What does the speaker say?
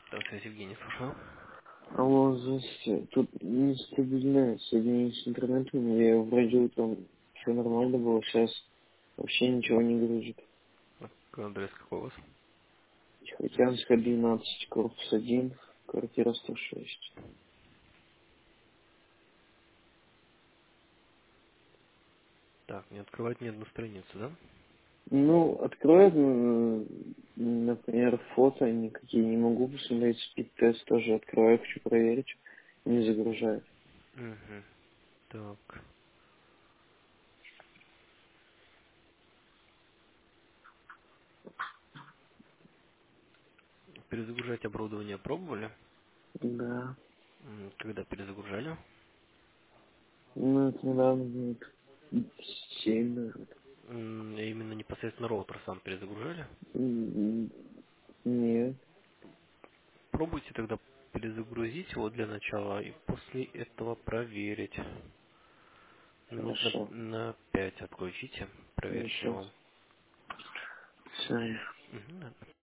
Так, связь Евгений, слушаю. Алло, здравствуйте. Тут нестабильное соединение с интернетом. Я вроде утром все нормально было, сейчас вообще ничего не грузит. Адрес какой у вас? Тихоокеанская, 12, корпус 1, квартира 106. Так, не открывать ни одну страницу, да? Ну, откроет, например, фото никакие не могу посмотреть, спид-тест тоже открываю, хочу проверить, не загружает. Угу. Так. Перезагружать оборудование пробовали? Да. Когда перезагружали? Ну, это недавно, минут 7, наверное. Именно непосредственно роутер сам перезагружали? Нет, Пробуйте тогда перезагрузить его для начала и после этого проверить. Минут хорошо, на 5 отключите, проверьте хорошо. его. Все, Мгм, да.